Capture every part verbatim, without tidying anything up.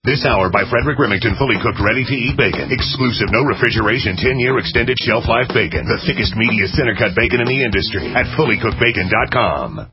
This hour by Frederick Remington, fully cooked, ready-to-eat bacon. Exclusive, no refrigeration, ten-year extended shelf life bacon. The thickest, meatiest center-cut bacon in the industry at fully cooked bacon dot com.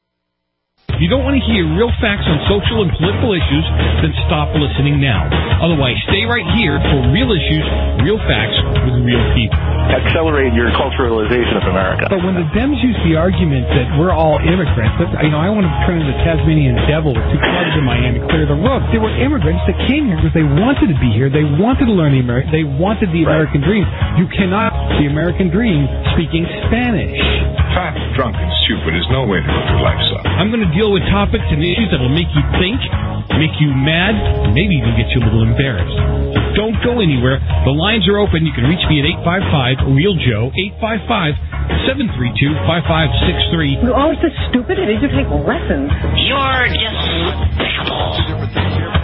If you don't want to hear real facts on social and political issues, then stop listening now. Otherwise, stay right here for real issues, real facts with real people. Accelerate your culturalization of America. But when the Dems use the argument that we're all immigrants, that, you know, I want to turn into the Tasmanian devil with two clubs in my hand and clear the road. They were immigrants that came here because they wanted to be here. They wanted to learn the American. They wanted the Right. American dream. You cannot the American dream speaking Spanish. Fat, drunk, and stupid is no way to live your life, son. I'm going to deal with topics and issues that will make you think, make you mad, maybe even get you a little embarrassed. So don't go anywhere. The lines are open. You can reach me at eight five five, real Joe, eight five five, seven three two, five five six three. You're always so stupid. I need to take lessons. You're despicable.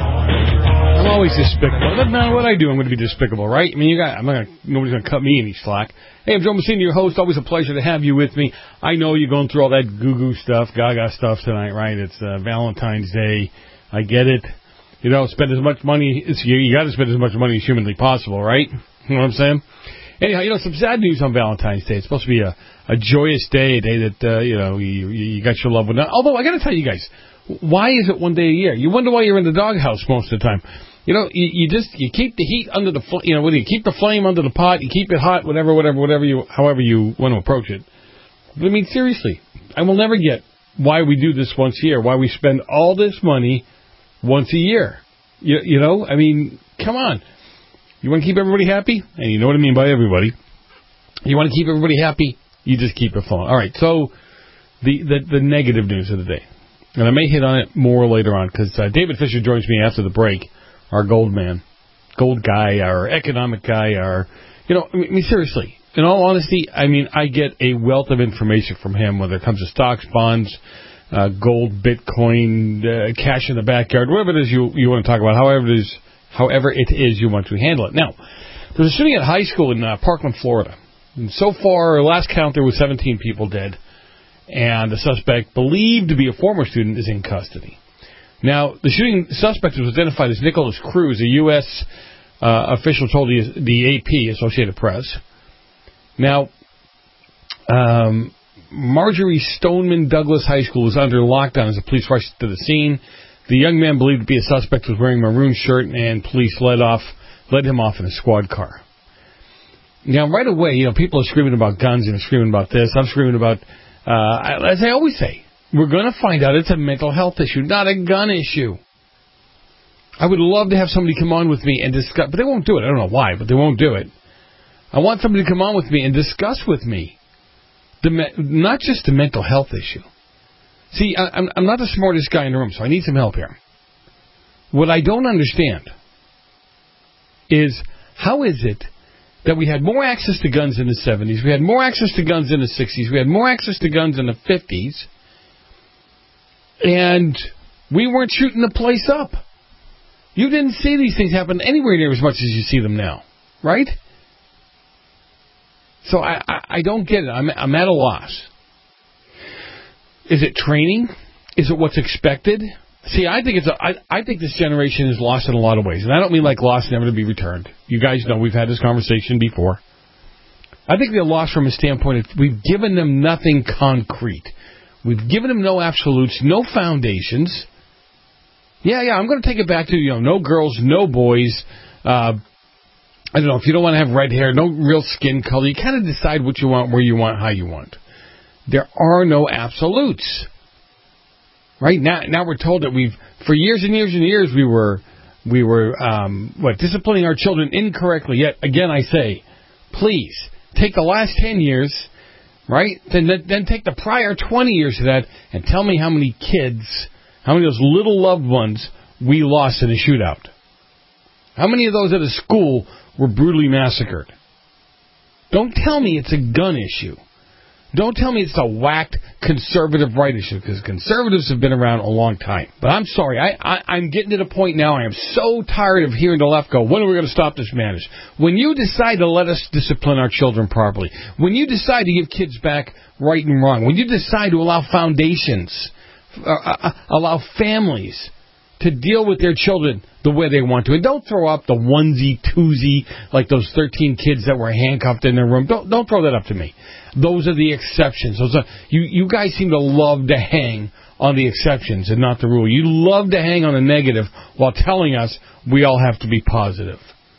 I'm always despicable. It doesn't matter what I do, I'm going to be despicable, right? I mean, you got, I'm not gonna, nobody's going to cut me any slack. Hey, I'm Joe Messina, your host. Always a pleasure to have you with me. I know you're going through all that goo-goo stuff, gaga stuff tonight, right? It's uh, Valentine's Day. I get it. You know, spend as much money, it's, you, you got to spend as much money as humanly possible, right? You know what I'm saying? Anyhow, you know, some sad news on Valentine's Day. It's supposed to be a, a joyous day, a day that, uh, you know, you, you got your loved one. Although, I got to tell you guys, why is it one day a year? You wonder why you're in the doghouse most of the time. You know, you, you just, you keep the heat under the, fl- you know, what do you keep the flame under the pot, you keep it hot, whatever, whatever, whatever you, however you want to approach it. But I mean, seriously, I will never get why we do this once a year, why we spend all this money once a year. You, you know, I mean, come on. You want to keep everybody happy? And you know what I mean by everybody. You want to keep everybody happy? You just keep it flowing. All right, so the, the, the negative news of the day. And I may hit on it more later on because uh, David Fisher joins me after the break. Our gold man, gold guy, our economic guy, our, you know, I mean, seriously, in all honesty, I mean, I get a wealth of information from him, whether it comes to stocks, bonds, uh, gold, Bitcoin, uh, cash in the backyard, whatever it is you, you want to talk about, however it is, however it is you want to handle it. Now, there's a shooting at high school in uh, Parkland, Florida. And so far, last count, there were seventeen people dead, and the suspect, believed to be a former student, is in custody. Now, the shooting suspect was identified as Nicholas Cruz, a U S uh, official told the, the A P, Associated Press. Now, um, Marjorie Stoneman Douglas High School was under lockdown as the police rushed to the scene. The young man believed to be a suspect was wearing a maroon shirt, and police led off, led him off in a squad car. Now, right away, you know, people are screaming about guns and screaming about this. I'm screaming about, uh, as I always say, we're going to find out it's a mental health issue, not a gun issue. I would love to have somebody come on with me and discuss, but they won't do it. I don't know why, but they won't do it. I want somebody to come on with me and discuss with me the me- not just the mental health issue. See, I, I'm, I'm not the smartest guy in the room, so I need some help here. What I don't understand is how is it that we had more access to guns in the seventies, we had more access to guns in the sixties, we had more access to guns in the fifties, and we weren't shooting the place up. You didn't see these things happen anywhere near as much as you see them now, right? So I, I, I don't get it. I'm, I'm at a loss. Is it training? Is it what's expected? See, I think it's a, I, I think this generation is lost in a lot of ways, and I don't mean like lost never to be returned. You guys know we've had this conversation before. I think they're lost from a standpoint of we've given them nothing concrete. We've given them no absolutes, no foundations. Yeah, yeah, I'm going to take it back to, you know, no girls, no boys. Uh, I don't know, if you don't want to have red hair, no real skin color. You kind of decide what you want, where you want, how you want. There are no absolutes. Right? Now now we're told that we've, for years and years and years, we were, we were, um, what, disciplining our children incorrectly. Yet, again, I say, please, take the last ten years, right? Then, then take the prior twenty years of that and tell me how many kids, how many of those little loved ones we lost in a shootout. How many of those at a school were brutally massacred? Don't tell me it's a gun issue. Don't tell me it's a whacked conservative right issue, because conservatives have been around a long time. But I'm sorry, I, I, I'm getting to the point now, I am so tired of hearing the left go, when are we going to stop this madness? When you decide to let us discipline our children properly, when you decide to give kids back right and wrong, when you decide to allow foundations, uh, uh, allow families to deal with their children the way they want to. And don't throw up the onesie, twosie, like those thirteen kids that were handcuffed in their room. Don't don't throw that up to me. Those are the exceptions. Those are, you, you guys seem to love to hang on the exceptions and not the rule. You love to hang on the negative while telling us we all have to be positive.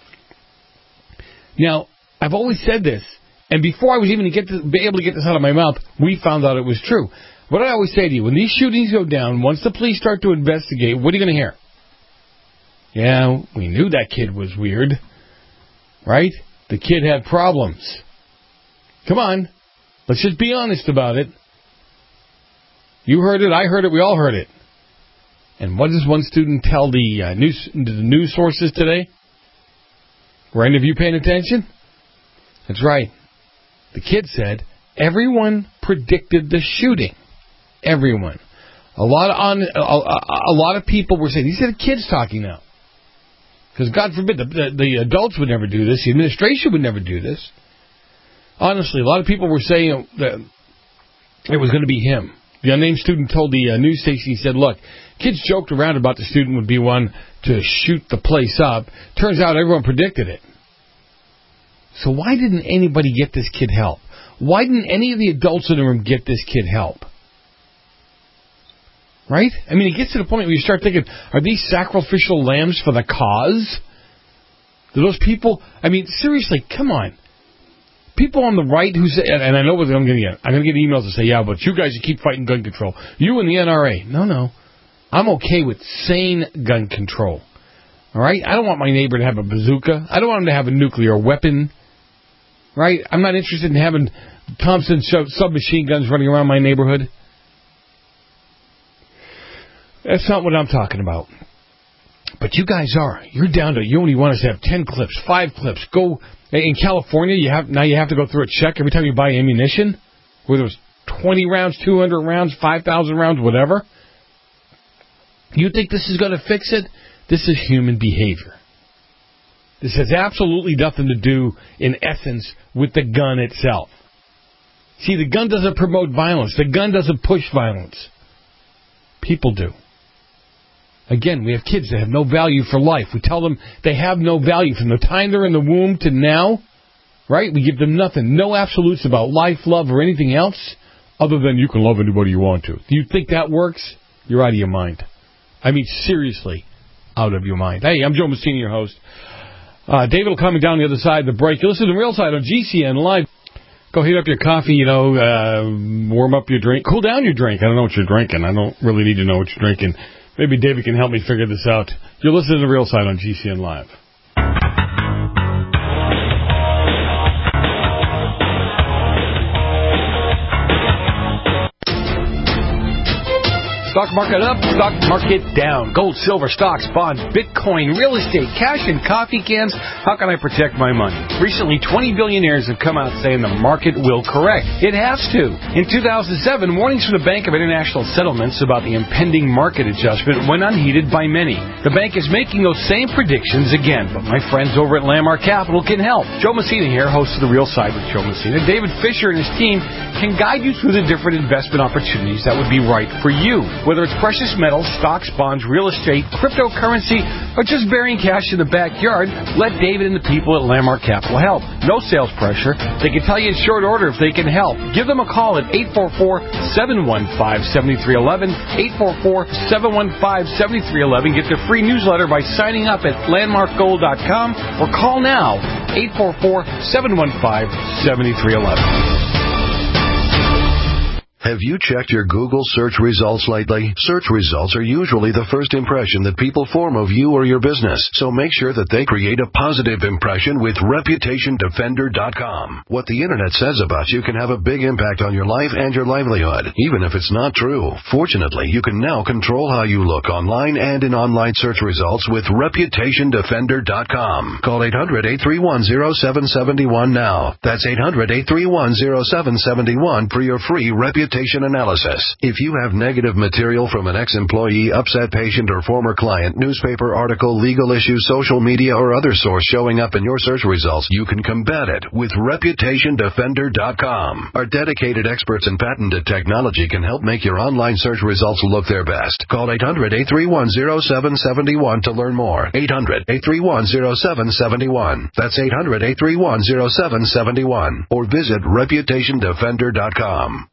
Now, I've always said this, and before I was even get to, be able to get this out of my mouth, we found out it was true. What I always say to you, when these shootings go down, once the police start to investigate, what are you going to hear? Yeah, we knew that kid was weird, right? The kid had problems. Come on, let's just be honest about it. You heard it, I heard it, we all heard it. And what does one student tell the uh, news, the news sources today? Were any of you paying attention? That's right. The kid said, everyone predicted the shooting. Everyone. A lot of on, a, a, a lot of people were saying, these are the kids talking now. Because God forbid, the, the, the adults would never do this. The administration would never do this. Honestly, a lot of people were saying that it was going to be him. The unnamed student told the uh, news station, he said, look, kids joked around about the student would be one to shoot the place up. Turns out everyone predicted it. So why didn't anybody get this kid help? Why didn't any of the adults in the room get this kid help? Right? I mean, it gets to the point where you start thinking, are these sacrificial lambs for the cause? Do those people, I mean, seriously, come on. People on the right who say, and I know what I'm going to get. I'm going to get emails that say, yeah, but you guys, you keep fighting gun control. You and the N R A. No, no. I'm okay with sane gun control. All right? I don't want my neighbor to have a bazooka. I don't want him to have a nuclear weapon. Right? I'm not interested in having Thompson submachine guns running around my neighborhood. That's not what I'm talking about. But you guys are. You're down to, you only want us to have ten clips, five clips. Go, in California, you have now you have to go through a check every time you buy ammunition, whether it was twenty rounds, two hundred rounds, five thousand rounds, whatever. You think this is going to fix it? This is human behavior. This has absolutely nothing to do, in essence, with the gun itself. See, the gun doesn't promote violence. The gun doesn't push violence. People do. Again, we have kids that have no value for life. We tell them they have no value from the time they're in the womb to now, right? We give them nothing. No absolutes about life, love, or anything else other than you can love anybody you want to. Do you think that works? You're out of your mind. I mean, seriously, out of your mind. Hey, I'm Joe Messina, your host. Uh, David will come down the other side of the break. You listen to Real Side on G C N Live. Go heat up your coffee, you know, uh, warm up your drink. Cool down your drink. I don't know what you're drinking. I don't really need to know what you're drinking. Maybe David can help me figure this out. You're listening to Real Side on G C N Live. Stock market up, stock market down. Gold, silver, stocks, bonds, Bitcoin, real estate, cash, and coffee cans. How can I protect my money? Recently, twenty billionaires have come out saying the market will correct. It has to. In two thousand seven, warnings from the Bank of International Settlements about the impending market adjustment went unheeded by many. The bank is making those same predictions again, but my friends over at Landmark Capital can help. Joe Messina here, host of The Real Side with Joe Messina. David Fisher and his team can guide you through the different investment opportunities that would be right for you. Whether it's precious metals, stocks, bonds, real estate, cryptocurrency, or just burying cash in the backyard, let David and the people at Landmark Capital help. No sales pressure. They can tell you in short order if they can help. Give them a call at eight four four, seven one five, seven three one one, eight four four, seven one five, seven three one one. Get their free newsletter by signing up at landmark gold dot com or call now, eight four four, seven one five, seven three one one. Have you checked your Google search results lately? Search results are usually the first impression that people form of you or your business, so make sure that they create a positive impression with reputation defender dot com. What the Internet says about you can have a big impact on your life and your livelihood, even if it's not true. Fortunately, you can now control how you look online and in online search results with reputation defender dot com. Call eight hundred, eight three one, zero seven seven one now. That's eight hundred, eight three one, zero seven seven one for your free Reputation Reputation Analysis. If you have negative material from an ex-employee, upset patient, or former client, newspaper article, legal issue, social media, or other source showing up in your search results, you can combat it with Reputation Defender dot com. Our dedicated experts in patented technology can help make your online search results look their best. Call eight hundred, eight three one, zero seven seven one to learn more. eight hundred, eight three one, zero seven seven one. That's eight hundred, eight three one, zero seven seven one. Or visit Reputation Defender dot com.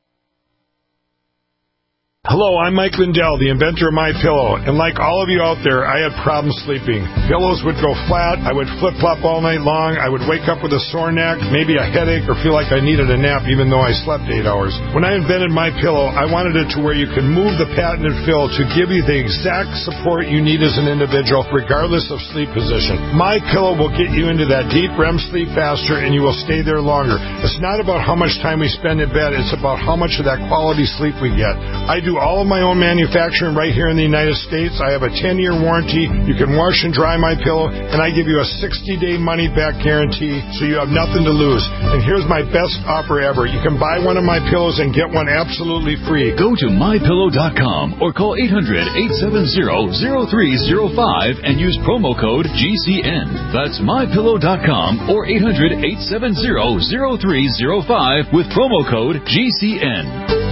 Hello, I'm Mike Lindell, the inventor of MyPillow, and like all of you out there, I had problems sleeping. Pillows would go flat, I would flip-flop all night long, I would wake up with a sore neck, maybe a headache, or feel like I needed a nap even though I slept eight hours. When I invented MyPillow, I wanted it to where you could move the patented fill to give you the exact support you need as an individual, regardless of sleep position. MyPillow will get you into that deep R E M sleep faster, and you will stay there longer. It's not about how much time we spend in bed, it's about how much of that quality sleep we get. I do all of my own manufacturing right here in the United States. I have a ten-year warranty. You can wash and dry my pillow, and I give you a sixty-day money-back guarantee, so you have nothing to lose. And here's my best offer ever. You can buy one of my pillows and get one absolutely free. Go to my pillow dot com or call eight hundred, eight seven zero, zero three zero five and use promo code G C N. That's my pillow dot com or eight hundred, eight seven zero, zero three zero five with promo code G C N.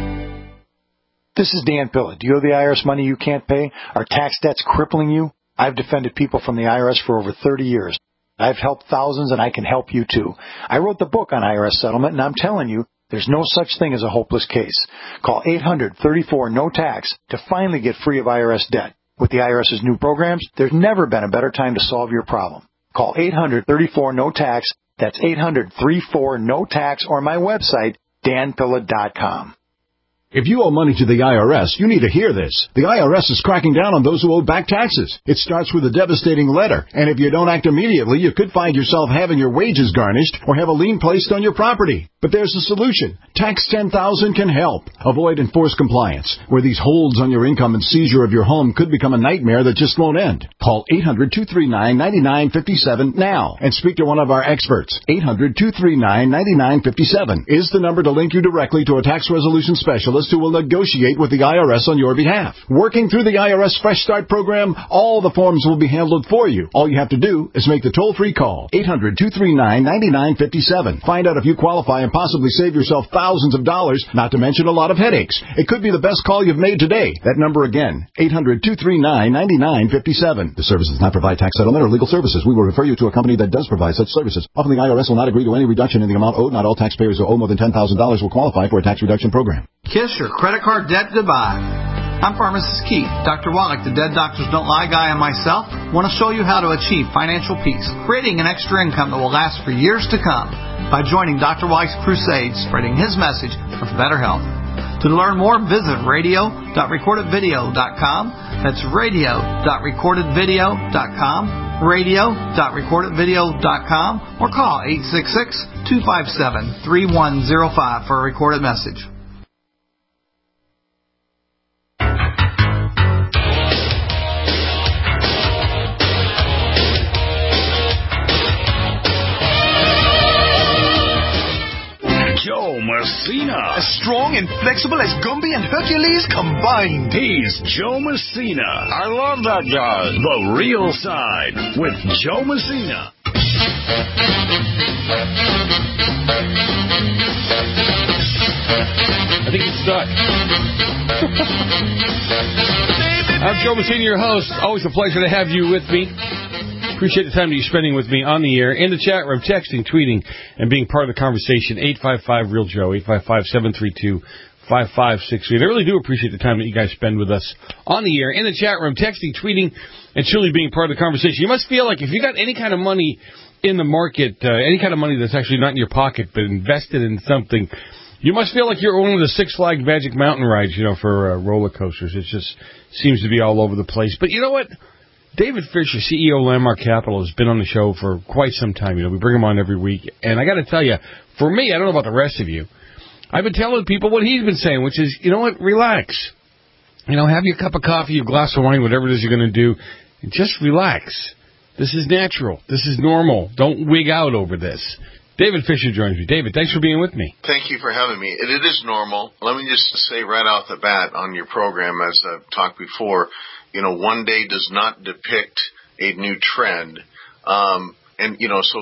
This is Dan Pilla. Do you owe the I R S money you can't pay? Are tax debts crippling you? I've defended people from the I R S for over thirty years. I've helped thousands, and I can help you too. I wrote the book on I R S settlement, and I'm telling you, there's no such thing as a hopeless case. Call eight hundred, thirty-four, no tax to finally get free of I R S debt. With the IRS's new programs, there's never been a better time to solve your problem. Call eight hundred, thirty-four, no tax. That's eight hundred, thirty-four, no tax, or my website, dan pilla dot com. If you owe money to the I R S, you need to hear this. The I R S is cracking down on those who owe back taxes. It starts with a devastating letter, and if you don't act immediately, you could find yourself having your wages garnished or have a lien placed on your property. But there's a solution. Tax ten thousand can help. Avoid enforced compliance, where these holds on your income and seizure of your home could become a nightmare that just won't end. Call eight hundred, two three nine, nine nine five seven now and speak to one of our experts. eight hundred, two three nine, nine nine five seven is the number to link you directly to a tax resolution specialist who will negotiate with the I R S on your behalf. Working through the I R S Fresh Start program, all the forms will be handled for you. All you have to do is make the toll-free call, eight hundred, two three nine, nine nine five seven. Find out if you qualify and possibly save yourself thousands of dollars, not to mention a lot of headaches. It could be the best call you've made today. That number again, eight hundred, two three nine, nine nine five seven. The service does not provide tax settlement or legal services. We will refer you to a company that does provide such services. Often the I R S will not agree to any reduction in the amount owed. Not all taxpayers who owe more than ten thousand dollars will qualify for a tax reduction program. Kiss your credit card debt goodbye. I'm Pharmacist Keith. Doctor Wallach, the Dead Doctors Don't Lie guy, and myself want to show you how to achieve financial peace, creating an extra income that will last for years to come by joining Doctor Wallach's crusade, spreading his message of better health. To learn more, visit radio dot recorded video dot com. That's radio dot recorded video dot com, radio dot recorded video dot com, or call eight six six, two five seven, three one zero five for a recorded message. Joe Messina. As strong and flexible as Gumby and Hercules combined. He's Joe Messina. I love that guy. The Real Side with Joe Messina. I think it's stuck. I'm Joe Messina, your host. Always a pleasure to have you with me. Appreciate the time that you're spending with me on the air, in the chat room, texting, tweeting, and being part of the conversation. eight five five, real Joe, eight five five, seven three two, five five six three. I really do appreciate the time that you guys spend with us on the air, in the chat room, texting, tweeting, and truly being part of the conversation. You must feel like if you got any kind of money in the market, uh, any kind of money that's actually not in your pocket but invested in something, you must feel like you're one of the Six Flags Magic Mountain rides, you know, for uh, roller coasters. It just seems to be all over the place. But you know what? David Fisher, C E O of Landmark Capital, has been on the show for quite some time. You know, we bring him on every week. And I got to tell you, for me, I don't know about the rest of you, I've been telling people what he's been saying, which is, you know what, relax. You know, have your cup of coffee, your glass of wine, whatever it is you're going to do, and just relax. This is natural. This is normal. Don't wig out over this. David Fisher joins me. David, thanks for being with me. Thank you for having me. It, it is normal. Let me just say right off the bat on your program, as I've talked before, you know, one day does not depict a new trend. Um, and, you know, so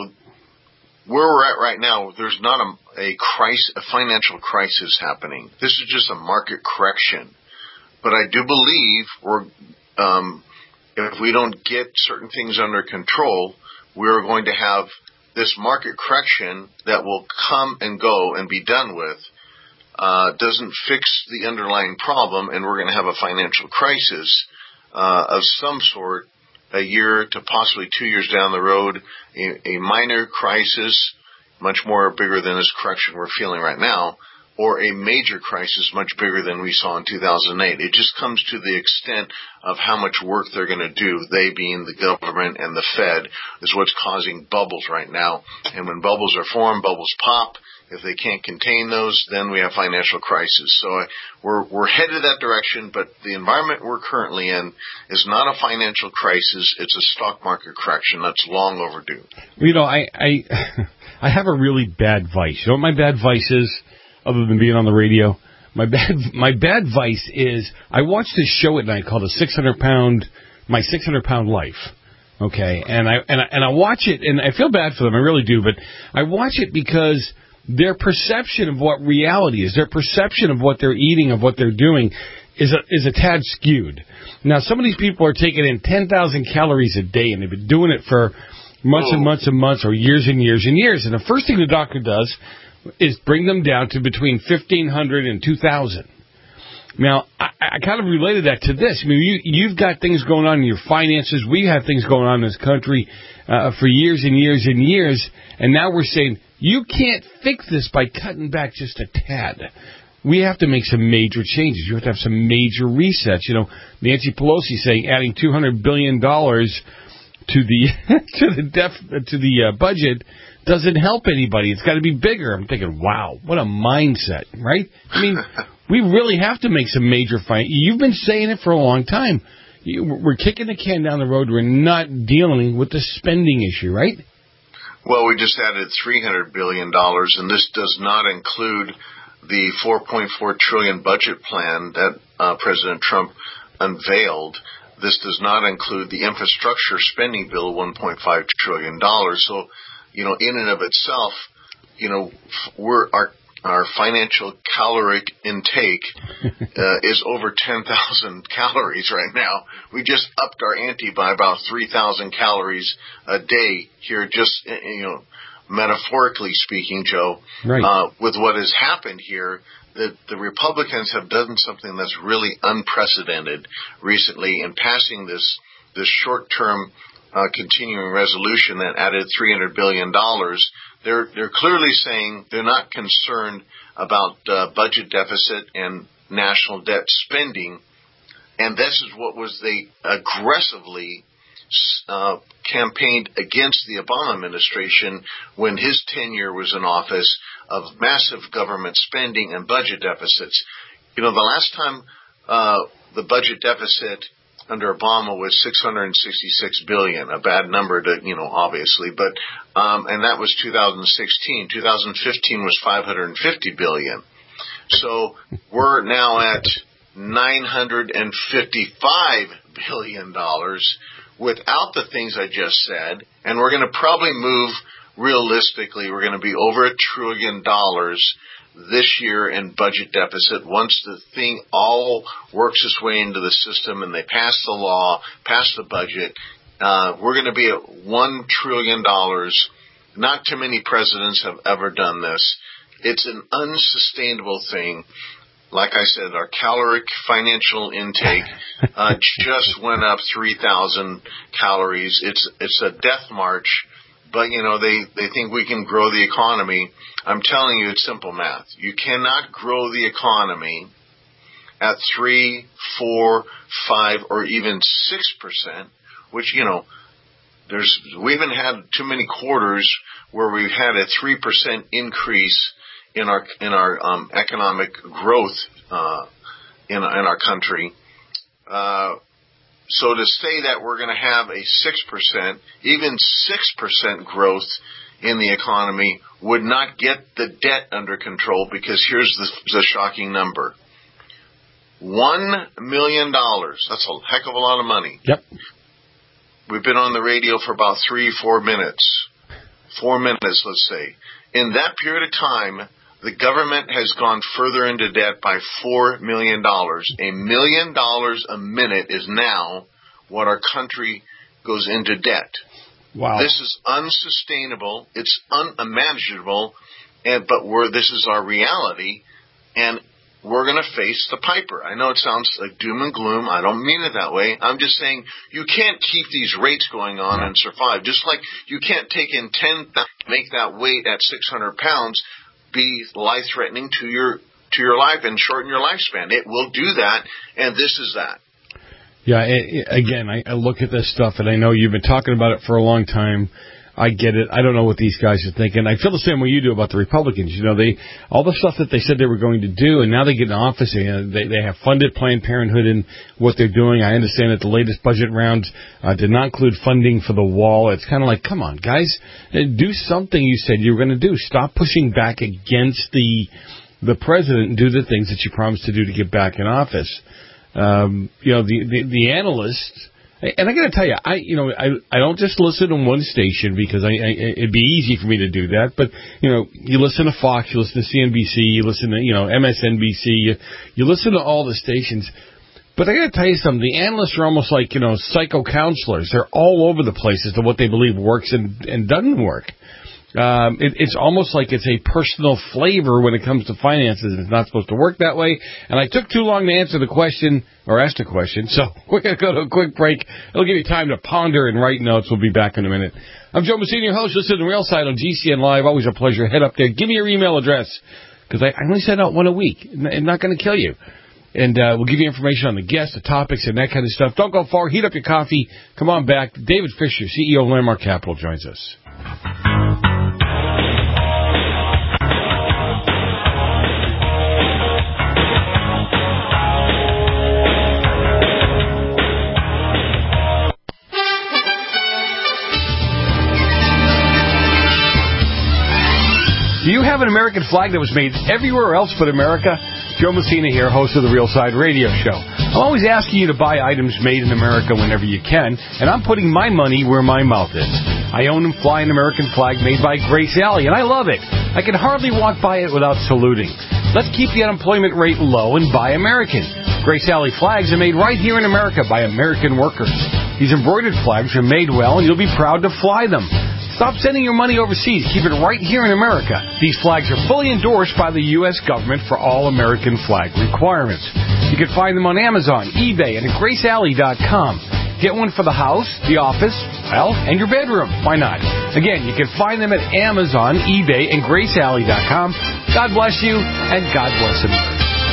where we're at right now, there's not a, a crisis, a financial crisis happening. This is just a market correction. But I do believe we're, um, if we don't get certain things under control, we're going to have this market correction that will come and go and be done with. Uh, doesn't fix the underlying problem, and we're going to have a financial crisis uh, of some sort a year to possibly two years down the road, a, a minor crisis, much more bigger than this correction we're feeling right now, or a major crisis much bigger than we saw in two thousand eight. It just comes to the extent of how much work they're going to do, they being the government and the Fed, is what's causing bubbles right now. And when bubbles are formed, bubbles pop. If they can't contain those, then we have financial crisis. So uh, we're we're headed that direction, but the environment we're currently in is not a financial crisis. It's a stock market correction that's long overdue. You know, I I, I have a really bad vice. You know what my bad vice is, other than being on the radio? My bad my bad vice is I watch this show at night called the six hundred pound My six hundred pound Life. Okay, and I and I, and I watch it, and I feel bad for them. I really do, but I watch it because their perception of what reality is, their perception of what they're eating, of what they're doing, is a, is a tad skewed. Now, some of these people are taking in ten thousand calories a day, and they've been doing it for months oh. and months and months, or years and years and years. And the first thing the doctor does is bring them down to between fifteen hundred and two thousand. Now, I, I kind of related that to this. I mean, you, you've got things going on in your finances. We have things going on in this country uh, for years and years and years, and now we're saying, you can't fix this by cutting back just a tad. We have to make some major changes. You have to have some major resets. You know, Nancy Pelosi saying adding two hundred billion dollars to the to the def, to the uh, budget doesn't help anybody. It's got to be bigger. I'm thinking, wow, what a mindset, right? I mean, we really have to make some major fight. You've been saying it for a long time. You, we're kicking the can down the road. We're not dealing with the spending issue, right? Well, we just added three hundred billion dollars, and this does not include the four point four trillion dollars budget plan that uh, President Trump unveiled. This does not include the infrastructure spending bill, one point five trillion dollars. So, you know, in and of itself, you know, we're our our financial caloric intake uh, is over ten thousand calories right now. We just upped our ante by about three thousand calories a day here, just, you know, metaphorically speaking, Joe. Right. Uh, with what has happened here, the, the Republicans have done something that's really unprecedented recently in passing this, this short-term uh, continuing resolution that added three hundred billion dollars. They're they're clearly saying they're not concerned about uh, budget deficit and national debt spending, and this is what was they aggressively uh, campaigned against the Obama administration when his tenure was in office, of massive government spending and budget deficits. You know, the last time uh, the budget deficit under Obama was six hundred sixty-six billion dollars, a bad number to, you know, obviously, but, um, and that was two thousand sixteen. two thousand fifteen was five hundred fifty billion dollars. So we're now at nine hundred fifty-five billion dollars without the things I just said, and we're going to probably move, realistically, we're going to be over a trillion dollars this year in budget deficit once the thing all works its way into the system and they pass the law, pass the budget. Uh, we're going to be at one trillion dollars. Not too many presidents have ever done this. It's an unsustainable thing. Like I said, our caloric financial intake uh, just went up three thousand calories. It's it's a death march. But, you know, they, they think we can grow the economy. I'm telling you, it's simple math. You cannot grow the economy at three, four, five, or even six percent, which, you know, there's we haven't had too many quarters where we've had a three percent increase in our in our um, economic growth uh, in in our country. Uh, So to say that we're going to have a six percent, even six percent growth in the economy would not get the debt under control, because here's the, the shocking number. One million dollars. That's a heck of a lot of money. Yep. We've been on the radio for about three, four minutes. Four minutes, let's say. In that period of time, the government has gone further into debt by four million dollars. A million dollars a minute is now what our country goes into debt. Wow. This is unsustainable. It's unmanageable, and but we're, this is our reality, and we're going to face the piper. I know it sounds like doom and gloom. I don't mean it that way. I'm just saying you can't keep these rates going on and survive. Just like you can't take in ten thousand, make that weight at six hundred pounds be life-threatening to your to your life and shorten your lifespan. It will do that, and this is that. Yeah, it, it, again, I, I look at this stuff, and I know you've been talking about it for a long time. I get it. I don't know what these guys are thinking. I feel the same way you do about the Republicans. You know, they all the stuff that they said they were going to do, and now they get in office, and they, they have funded Planned Parenthood in what they're doing. I understand that the latest budget rounds uh, did not include funding for the wall. It's kind of like, come on, guys, do something you said you were going to do. Stop pushing back against the the president and do the things that you promised to do to get back in office. Um, you know, the, the, the analysts, and I got to tell you, I you know I I don't just listen to one station because I, I it'd be easy for me to do that. But you know, you listen to Fox, you listen to C N B C, you listen to you know M S N B C, you, you listen to all the stations. But I got to tell you something. The analysts are almost like you know psycho counselors. They're all over the place as to what they believe works and and doesn't work. Um, it, it's almost like it's a personal flavor when it comes to finances. It's not supposed to work that way. And I took too long to answer the question, or ask the question, so we're going to go to a quick break. It'll give you time to ponder and write notes. We'll be back in a minute. I'm Joe Messina, your host. Listen to the Real Side on G C N Live. Always a pleasure. Head up there. Give me your email address, because I, I only send out one a week. I'm not going to kill you. And uh, we'll give you information on the guests, the topics, and that kind of stuff. Don't go far. Heat up your coffee. Come on back. David Fisher, C E O of Landmark Capital, joins us. Do you have an American flag that was made everywhere else but America? Joe Messina here, host of the Real Side Radio Show. I'm always asking you to buy items made in America whenever you can, and I'm putting my money where my mouth is. I own and fly an American flag made by Grace Alley, and I love it. I can hardly walk by it without saluting. Let's keep the unemployment rate low and buy American. Grace Alley flags are made right here in America by American workers. These embroidered flags are made well, and you'll be proud to fly them. Stop sending your money overseas. Keep it right here in America. These flags are fully endorsed by the U S government for all American flag requirements. You can find them on Amazon, eBay, and at grace alley dot com. Get one for the house, the office, well, and your bedroom. Why not? Again, you can find them at Amazon, eBay, and grace alley dot com. God bless you, and God bless America.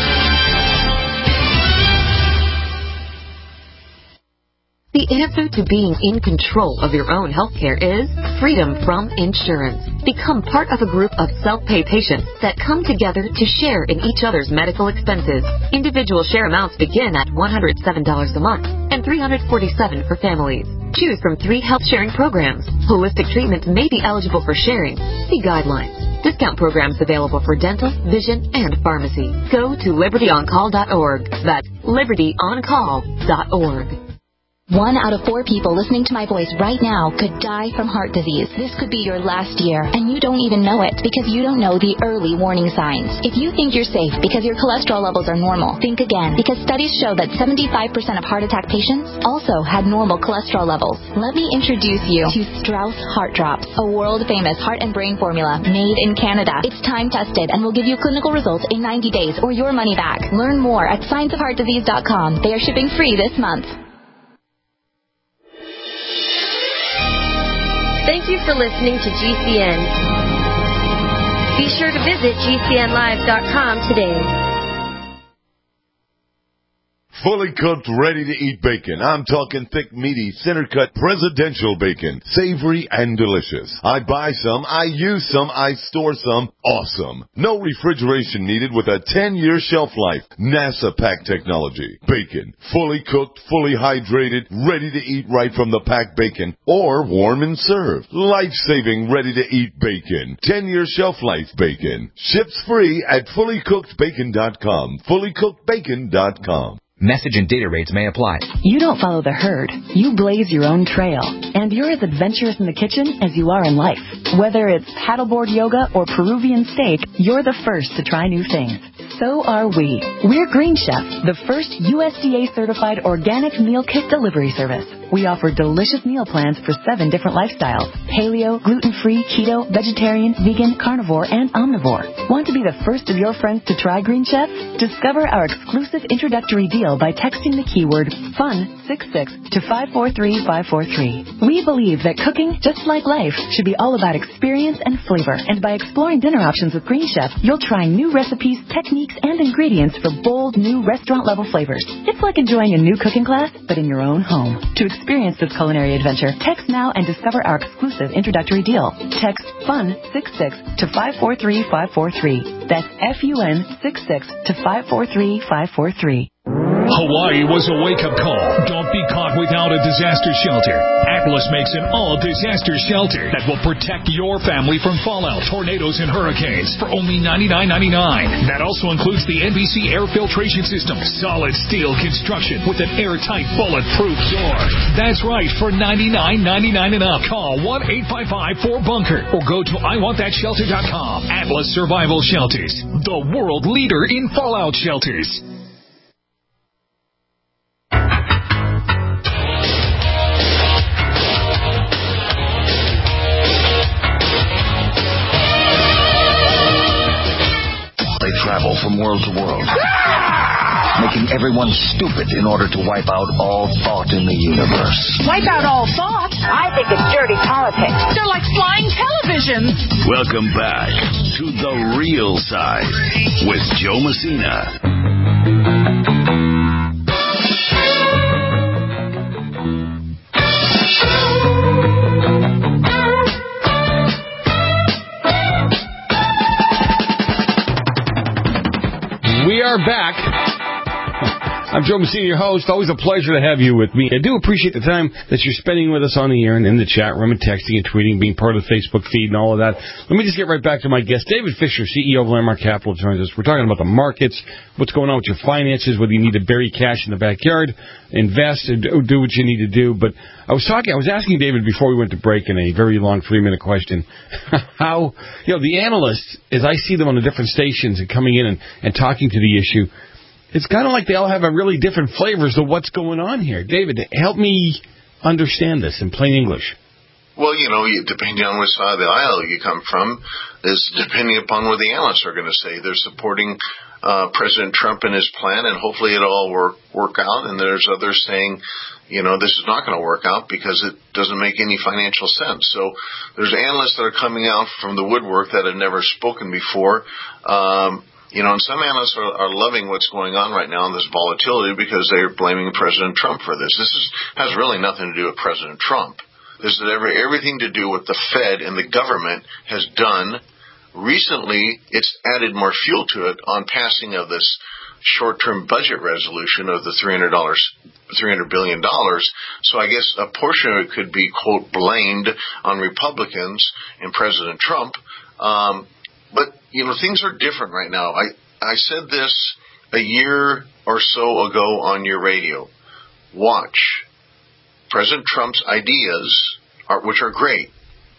The answer to being in control of your own healthcare is freedom from insurance. Become part of a group of self-pay patients that come together to share in each other's medical expenses. Individual share amounts begin at one hundred seven dollars a month and three hundred forty-seven dollars for families. Choose from three health sharing programs. Holistic treatments may be eligible for sharing. See guidelines. Discount programs available for dental, vision, and pharmacy. Go to liberty on call dot org. That's liberty on call dot org. One out of four people listening to my voice right now could die from heart disease. This could be your last year, and you don't even know it because you don't know the early warning signs. If you think you're safe because your cholesterol levels are normal, think again, because studies show that seventy-five percent of heart attack patients also had normal cholesterol levels. Let me introduce you to Strauss Heart Drops, a world-famous heart and brain formula made in Canada. It's time-tested and will give you clinical results in ninety days or your money back. Learn more at science of heart disease dot com. They are shipping free this month. Thank you for listening to G C N. Be sure to visit G C N live dot com today. Fully cooked, ready-to-eat bacon. I'm talking thick, meaty, center-cut presidential bacon. Savory and delicious. I buy some, I use some, I store some. Awesome. No refrigeration needed with a ten-year shelf life. NASA pack technology. Bacon. Fully cooked, fully hydrated, ready to eat right from the packed bacon. Or warm and served. Life-saving, ready-to-eat bacon. ten-year shelf life bacon. Ships free at fully cooked bacon dot com. fully cooked bacon dot com. Message and data rates may apply. You don't follow the herd. You blaze your own trail. And you're as adventurous in the kitchen as you are in life. Whether it's paddleboard yoga or Peruvian steak, you're the first to try new things. So are we. We're Green Chef, the first U S D A-certified organic meal kit delivery service. We offer delicious meal plans for seven different lifestyles: paleo, gluten-free, keto, vegetarian, vegan, carnivore, and omnivore. Want to be the first of your friends to try Green Chef? Discover our exclusive introductory deal by texting the keyword FUN sixty-six to five four three five four three. We believe that cooking, just like life, should be all about experience and flavor. And by exploring dinner options with Green Chef, you'll try new recipes, techniques, and ingredients for bold, new restaurant-level flavors. It's like enjoying a new cooking class, but in your own home. To experience this culinary adventure, text now and discover our exclusive introductory deal. Text FUN sixty-six to five four three five four three. That's F U N sixty-six to five four three five four three. Hawaii was a wake-up call. Don't be caught without a disaster shelter. Atlas makes an all-disaster shelter that will protect your family from fallout, tornadoes, and hurricanes for only ninety-nine ninety-nine. That also includes the N B C air filtration system, solid steel construction with an airtight, bulletproof door. That's right, for ninety-nine ninety-nine and up. Call one eight five five four bunker or go to I want that shelter dot com. Atlas Survival Shelters, the world leader in fallout shelters. They travel from world to world, making everyone stupid in order to wipe out all thought in the universe. Wipe out all thought? I think it's dirty politics. They're like flying televisions. Welcome back to The Real Side with Joe Messina. We are back. I'm Joe Messina, your host. Always a pleasure to have you with me. I do appreciate the time that you're spending with us on the air and in the chat room and texting and tweeting, being part of the Facebook feed and all of that. Let me just get right back to my guest. David Fisher, C E O of Landmark Capital, joins us. We're talking about the markets, what's going on with your finances, whether you need to bury cash in the backyard, invest, and do what you need to do. But I was talking, I was asking David before we went to break in a very long three-minute question, how, you know, the analysts, as I see them on the different stations and coming in and, and talking to the issue, it's kind of like they all have a really different flavors of what's going on here. David, help me understand this in plain English. Well, you know, depending on which side of the aisle you come from, is depending upon what the analysts are going to say. They're supporting uh, President Trump and his plan, and hopefully it'll all work, work out. And there's others saying, you know, this is not going to work out because it doesn't make any financial sense. So there's analysts that are coming out from the woodwork that have never spoken before. Um You know, and some analysts are, are loving what's going on right now in this volatility because they're blaming President Trump for this. This is, has really nothing to do with President Trump. This has every, everything to do with the Fed and the government has done. Recently, it's added more fuel to it on passing of this short-term budget resolution of the three hundred dollars, three hundred billion dollars. So I guess a portion of it could be, quote, blamed on Republicans and President Trump. Um, But, you know, things are different right now. I, I said this a year or so ago on your radio. Watch. President Trump's ideas, are, which are great,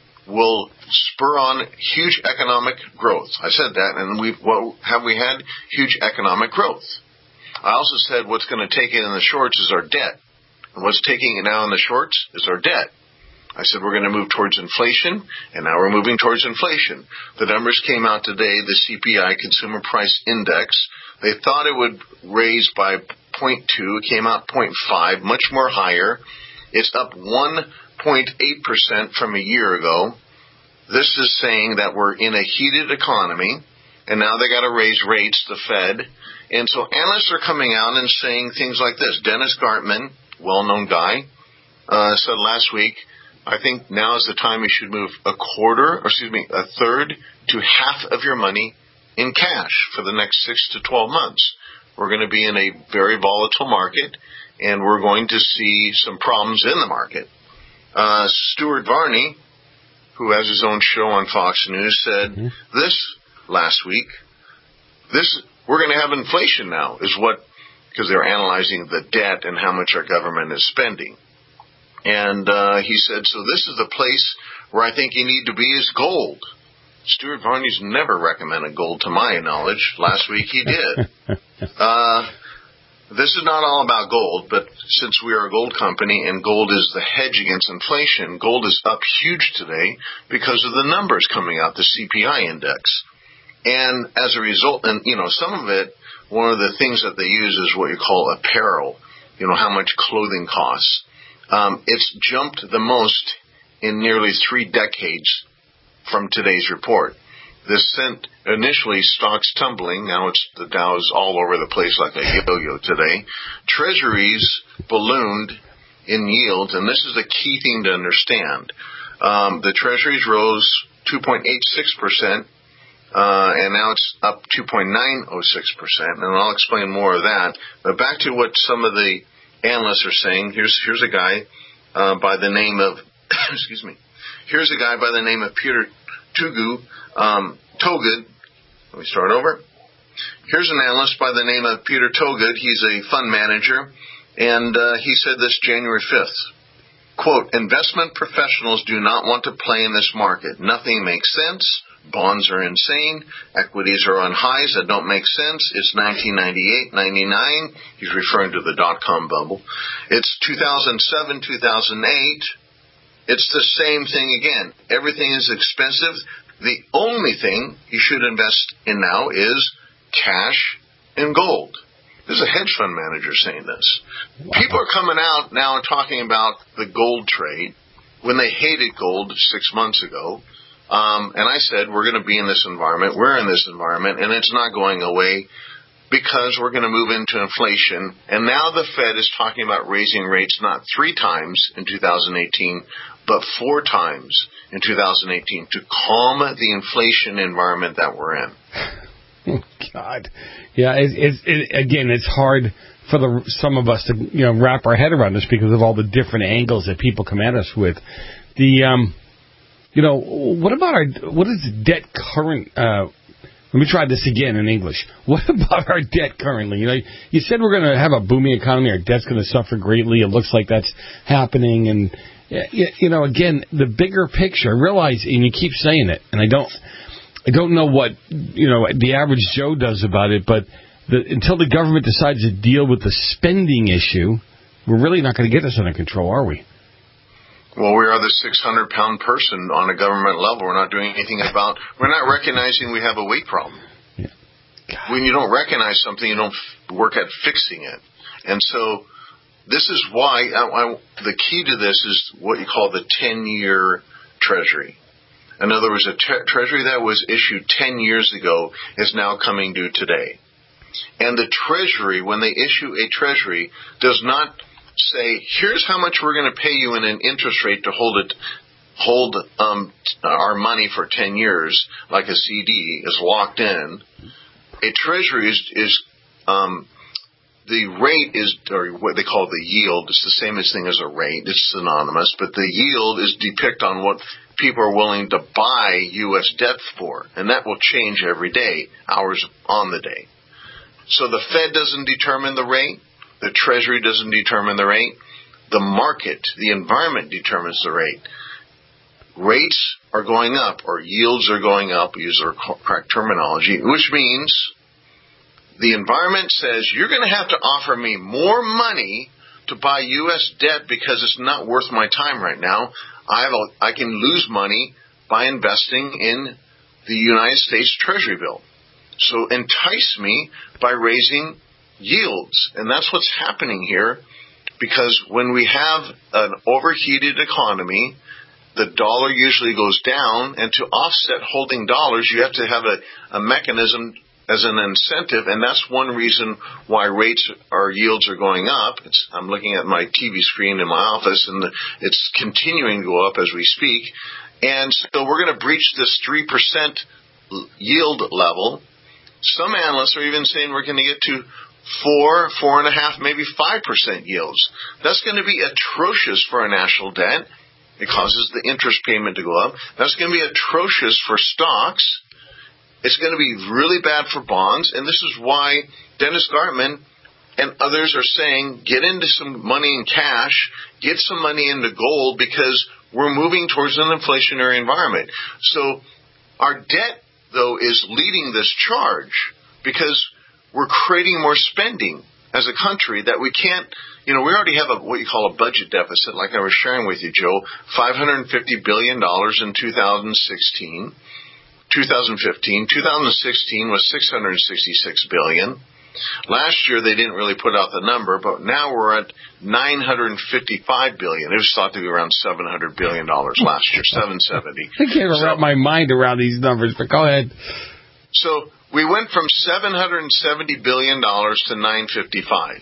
will spur on huge economic growth. I said that, and we've, what have we had? Huge economic growth. I also said what's going to take it in the shorts is our debt. And what's taking it now in the shorts is our debt. I said we're going to move towards inflation, and now we're moving towards inflation. The numbers came out today, the C P I, Consumer Price Index. They thought it would raise by zero point two. It came out zero point five, much more higher. It's up one point eight percent from a year ago. This is saying that we're in a heated economy. and now they got to raise rates, the Fed. And so analysts are coming out and saying things like this. Dennis Gartman, well-known guy, uh, said last week, I think now is the time you should move a quarter, or excuse me, a third to half of your money in cash for the next six to twelve months. We're going to be in a very volatile market, and we're going to see some problems in the market. Uh, Stuart Varney, who has his own show on Fox News, said mm-hmm. this last week, this we're going to have inflation now, is what, because they're analyzing the debt and how much our government is spending. And uh, he said, so this is the place where I think you need to be is gold. Stuart Varney's never recommended gold to my knowledge. Last week he did. uh, this is not all about gold, but since we are a gold company and gold is the hedge against inflation, gold is up huge today because of the numbers coming out, the C P I index. And as a result, and you know, some of it, one of the things that they use is what you call apparel, you know, how much clothing costs. Um, it's jumped the most in nearly three decades from today's report. This sent initially stocks tumbling. Now it's the Dow's all over the place like a yo-yo today. Treasuries ballooned in yield, and this is the key thing to understand. Um, the Treasuries rose two point eight six percent, uh, and now it's up two point nine oh six percent, and I'll explain more of that. But back to what some of the analysts are saying. Here's here's a guy uh, by the name of excuse me. Here's a guy by the name of Peter Tugu um, Togud. Let me start over. Here's an analyst by the name of Peter Togud. He's a fund manager, and uh, he said this January fifth. Quote, investment professionals do not want to play in this market. Nothing makes sense. Bonds are insane. Equities are on highs that don't make sense. It's nineteen ninety-eight, ninety-nine. He's referring to the dot-com bubble. It's two thousand seven, two thousand eight. It's the same thing again. Everything is expensive. The only thing you should invest in now is cash and gold. There's a hedge fund manager saying this. Wow. People are coming out now and talking about the gold trade when they hated gold six months ago. Um, and I said, we're going to be in this environment. We're in this environment, and it's not going away because we're going to move into inflation. And now the Fed is talking about raising rates not three times in two thousand eighteen, but four times in two thousand eighteen to calm the inflation environment that we're in. Oh, God. Yeah, it, it, it, again, it's hard for the some of us to you know wrap our head around this because of all the different angles that people come at us with. The, um, you know, what about our, what is debt current, uh, let me try this again in English. What about our debt currently? You know, you said we're going to have a booming economy, our debt's going to suffer greatly. It looks like that's happening. And, you know, again, the bigger picture, I realize, and you keep saying it, and I don't, I don't know what, you know, the average Joe does about it, but the, until the government decides to deal with the spending issue, we're really not going to get this under control, are we? Well, we are the six hundred pound person on a government level. We're not doing anything about, we're not recognizing we have a weight problem. Yeah. When you don't recognize something, you don't f- work at fixing it. And so this is why I, I, the key to this is what you call the ten-year Treasury. In other words, a tre- Treasury that was issued ten years ago is now coming due today. And the Treasury, when they issue a Treasury, does not say, here's how much we're going to pay you in an interest rate to hold it, hold um, our money for ten years, like a C D is locked in. A Treasury is, is um, the rate is, or what they call the yield. It's the same as thing as a rate. It's synonymous, but the yield is depict on what people are willing to buy U S debt for, and that will change every day, hours on the day. So the Fed doesn't determine the rate. The Treasury doesn't determine the rate. The market, the environment determines the rate. Rates are going up, or yields are going up, use our correct terminology, which means the environment says you're going to have to offer me more money to buy U S debt because it's not worth my time right now. I, have a, I can lose money by investing in the United States Treasury bill. So entice me by raising yields. And that's what's happening here, because when we have an overheated economy, the dollar usually goes down, and to offset holding dollars, you have to have a, a mechanism as an incentive, and that's one reason why rates or yields are going up. It's, I'm looking at my T V screen in my office, and the, it's continuing to go up as we speak. And so we're going to breach this three percent yield level. Some analysts are even saying we're going to get to four, four and a half, maybe five percent yields. That's going to be atrocious for our national debt. It causes the interest payment to go up. That's going to be atrocious for stocks. It's going to be really bad for bonds, and this is why Dennis Gartman and others are saying get into some money in cash, get some money into gold, because we're moving towards an inflationary environment. So our debt, though, is leading this charge because we're creating more spending as a country that we can't, you know, we already have a what you call a budget deficit, like I was sharing with you, Joe, five hundred fifty billion dollars in two thousand sixteen. two thousand fifteen. two thousand sixteen was six hundred sixty-six billion dollars. Last year they didn't really put out the number, but now we're at nine hundred fifty-five billion dollars. It was thought to be around seven hundred billion dollars last year, seven seventy. I can't so, wrap my mind around these numbers, but go ahead. So we went from seven hundred seventy billion dollars to nine hundred fifty-five.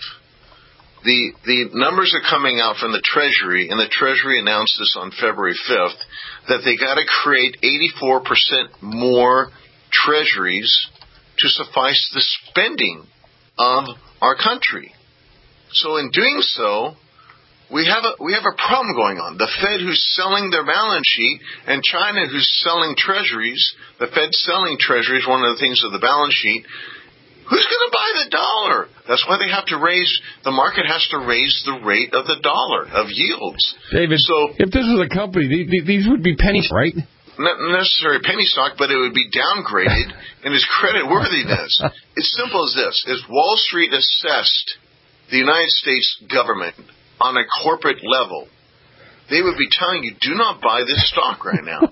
The the numbers are coming out from the Treasury, and the Treasury announced this on February fifth, that they got to create eighty-four percent more treasuries to suffice the spending of our country. So in doing so, we have a we have a problem going on. The Fed, who's selling their balance sheet, and China, who's selling treasuries. The Fed's selling treasuries, one of the things of the balance sheet. Who's going to buy the dollar? That's why they have to raise, the market has to raise the rate of the dollar, of yields. David, so, if this was a company, these would be penny, right? Not necessarily penny stock, but it would be downgraded in its credit worthiness. It's simple as this. If Wall Street assessed the United States government on a corporate level, they would be telling you, do not buy this stock right now.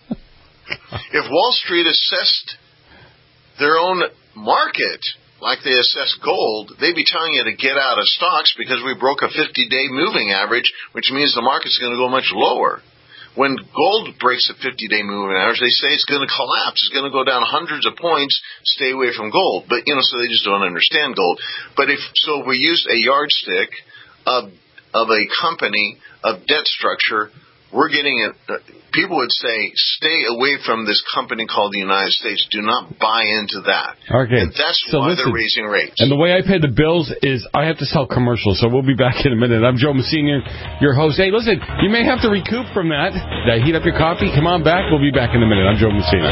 If Wall Street assessed their own market, like they assess gold, they'd be telling you to get out of stocks because we broke a fifty-day moving average, which means the market's going to go much lower. When gold breaks a fifty-day moving average, they say it's going to collapse. It's going to go down hundreds of points. Stay away from gold. But, you know, so they just don't understand gold. But if so, if we used a yardstick of of a company, of debt structure, we're getting it. Uh, people would say, stay away from this company called the United States. Do not buy into that. Okay. And that's so why listen, they're raising rates. And the way I pay the bills is I have to sell commercials, so we'll be back in a minute. I'm Joe Messina, your host. Hey, listen, you may have to recoup from that. Uh, heat up your coffee. Come on back. We'll be back in a minute. I'm Joe Messina.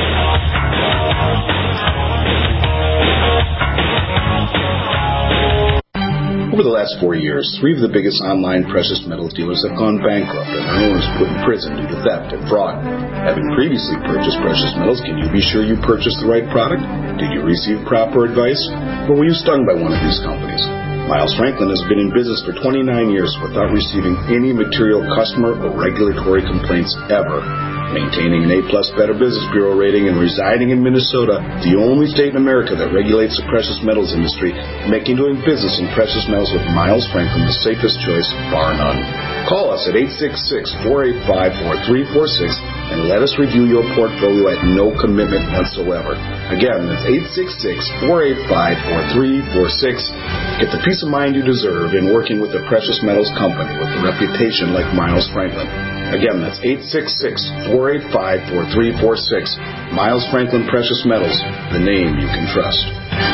Over the last four years, three of the biggest online precious metals dealers have gone bankrupt and their owners put in prison due to theft and fraud. Having previously purchased precious metals, can you be sure you purchased the right product? Did you receive proper advice? Or were you stung by one of these companies? Miles Franklin has been in business for twenty-nine years without receiving any material customer or regulatory complaints ever. Maintaining an A-plus Better Business Bureau rating and residing in Minnesota, the only state in America that regulates the precious metals industry, making doing business in precious metals with Miles Franklin the safest choice, bar none. Call us at eight six six, four eight five, four three four six and let us review your portfolio at no commitment whatsoever. Again, that's eight six six, four eight five, four three four six. Get the peace of mind you deserve in working with a precious metals company with a reputation like Miles Franklin. Again, that's eight six six, four eight five, four three four six. Miles Franklin Precious Metals, the name you can trust.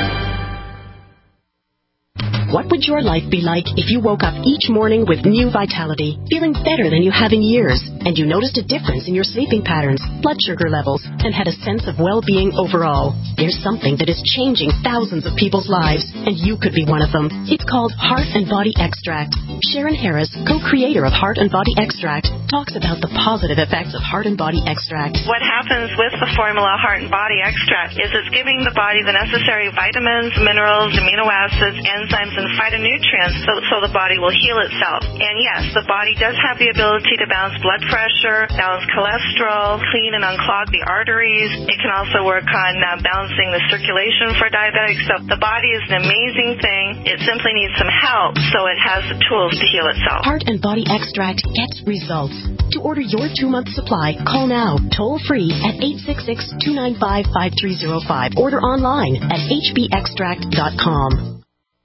What would your life be like if you woke up each morning with new vitality, feeling better than you have in years, and you noticed a difference in your sleeping patterns, blood sugar levels, and had a sense of well-being overall? There's something that is changing thousands of people's lives, and you could be one of them. It's called Heart and Body Extract. Sharon Harris, co-creator of Heart and Body Extract, talks about the positive effects of Heart and Body Extract. What happens with the formula Heart and Body Extract is it's giving the body the necessary vitamins, minerals, amino acids, enzymes, and phytonutrients so, so the body will heal itself. And yes, the body does have the ability to balance blood pressure, balance cholesterol, clean and unclog the arteries. It can also work on uh, balancing the circulation for diabetics. So the body is an amazing thing. It simply needs some help, so it has the tools to heal itself. Heart and Body Extract gets results. To order your two-month supply, call now, toll-free at eight six six, two nine five, five three zero five. Order online at h b extract dot com.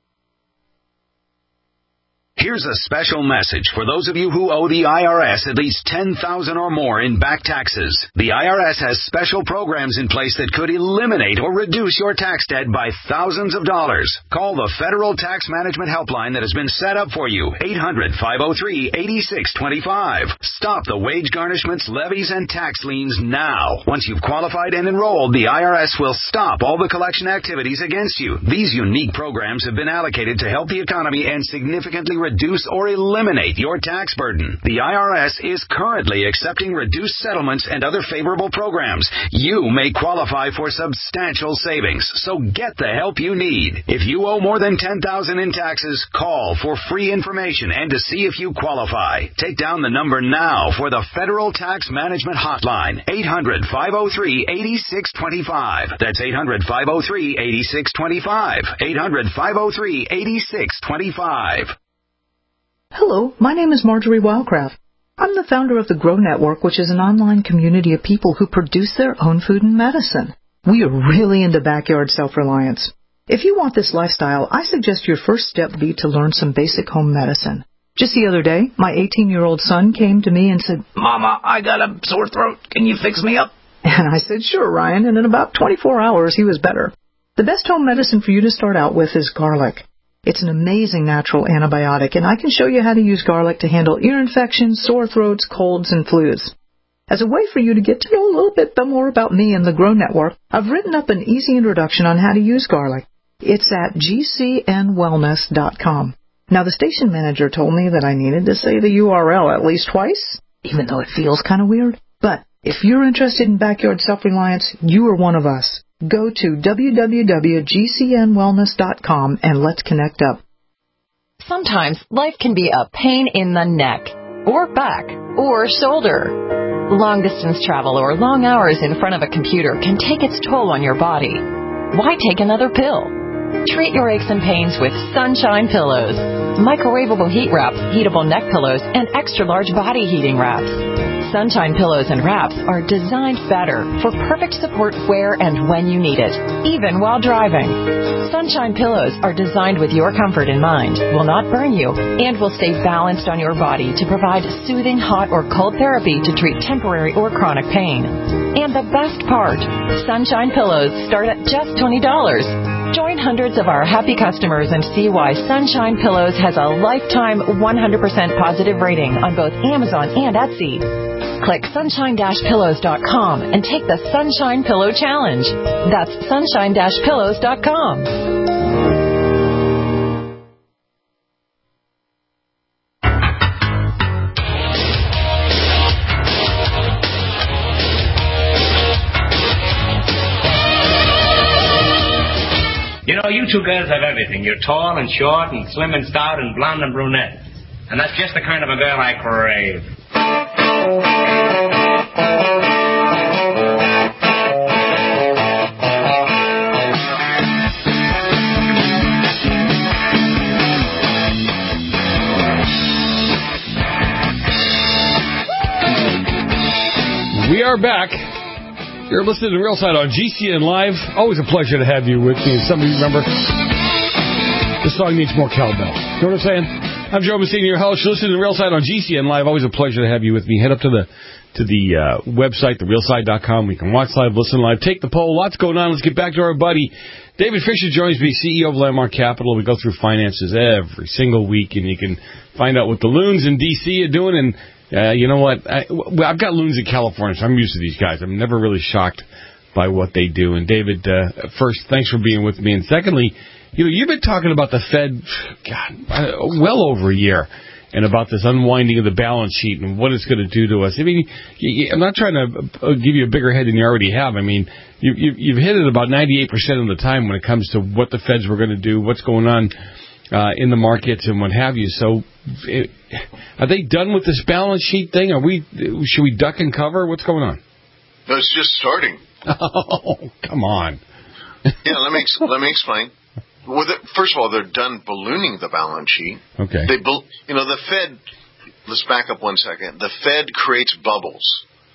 Here's a special message for those of you who owe the I R S at least ten thousand dollars or more in back taxes. The I R S has special programs in place that could eliminate or reduce your tax debt by thousands of dollars. Call the Federal Tax Management Helpline that has been set up for you, eight hundred, five oh three, eight six two five. Stop the wage garnishments, levies, and tax liens now. Once you've qualified and enrolled, the I R S will stop all the collection activities against you. These unique programs have been allocated to help the economy and significantly reduce or eliminate your tax burden. The I R S is currently accepting reduced settlements and other favorable programs. You may qualify for substantial savings, so get the help you need. If you owe more than ten thousand dollars in taxes, call for free information and to see if you qualify. Take down the number now for the Federal Tax Management Hotline, eight hundred, five oh three, eight six two five. That's eight hundred, five oh three, eight six two five. eight hundred, five oh three, eight six two five. Hello, my name is Marjorie Wildcraft. I'm the founder of the Grow Network, which is an online community of people who produce their own food and medicine. We are really into backyard self-reliance. If you want this lifestyle, I suggest your first step be to learn some basic home medicine. Just the other day, my eighteen-year-old son came to me and said, "Mama, I got a sore throat. Can you fix me up?" And I said, "Sure, Ryan," and in about twenty-four hours, he was better. The best home medicine for you to start out with is garlic. It's an amazing natural antibiotic, and I can show you how to use garlic to handle ear infections, sore throats, colds, and flus. As a way for you to get to know a little bit more about me and the Grow Network, I've written up an easy introduction on how to use garlic. It's at g c n wellness dot com. Now, the station manager told me that I needed to say the U R L at least twice, even though it feels kind of weird. But if you're interested in backyard self-reliance, you are one of us. Go to w w w dot g c n wellness dot com and let's connect up. Sometimes life can be a pain in the neck, or back, or shoulder. Long-distance travel or long hours in front of a computer can take its toll on your body. Why take another pill? Treat your aches and pains with Sunshine Pillows. Microwavable heat wraps, heatable neck pillows, and extra-large body heating wraps. Sunshine Pillows and wraps are designed better for perfect support where and when you need it, even while driving. Sunshine Pillows are designed with your comfort in mind, will not burn you, and will stay balanced on your body to provide soothing hot or cold therapy to treat temporary or chronic pain. And the best part, Sunshine Pillows start at just twenty dollars. Join hundreds of our happy customers and see why Sunshine Pillows has a lifetime one hundred percent positive rating on both Amazon and Etsy. Click sunshine dash pillows dot com and take the Sunshine Pillow Challenge. That's sunshine dash pillows dot com. You know, you two girls have everything. You're tall and short and slim and stout and blonde and brunette. And that's just the kind of a girl I crave. We are back. You're listening to Real Side on G C N Live. Always a pleasure to have you with me. And some of you remember, this song needs more cowbell. You know what I'm saying? I'm Joe Messina, your host. You're listening to Real Side on G C N Live. Always a pleasure to have you with me. Head up to the to the uh, website, the real side dot com. We can watch live, listen live, take the poll. Lots going on. Let's get back to our buddy David Fisher joins me, C E O of Landmark Capital. We go through finances every single week, and you can find out what the loons in D C are doing. And Uh, you know what? I, well, I've got loons in California, so I'm used to these guys. I'm never really shocked by what they do. And David, uh, first, thanks for being with me. And secondly, you know, you've been talking about the Fed, God, well over a year, and about this unwinding of the balance sheet and what it's going to do to us. I mean, I'm not trying to give you a bigger head than you already have. I mean, you, you've hit it about ninety-eight percent of the time when it comes to what the Feds were going to do, what's going on uh, in the markets and what have you. So, it, are they done with this balance sheet thing? Are we? Should we duck and cover? What's going on? No, it's just starting. Oh, come on. yeah, let me let me explain. Well, the, first of all, they're done ballooning the balance sheet. Okay. They, you know, the Fed. Let's back up one second. The Fed creates bubbles